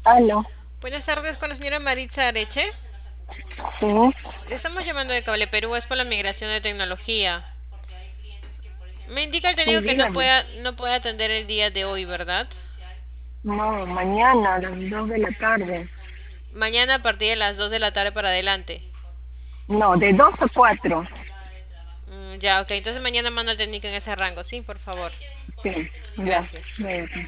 Aló, Buenas tardes con la señora Maritza Areche. sí, Le estamos llamando de Cable Perú, es por la migración de tecnología. Me indica el sí, técnico que dígame. no puede atender el día de hoy, ¿verdad? No, mañana a las 2 de la tarde. Mañana a partir de las 2 de la tarde para adelante. No, de 2 a 4. Ya, ok, entonces mañana mando al técnico en ese rango, sí, por favor. Sí, ya. Gracias. Bueno.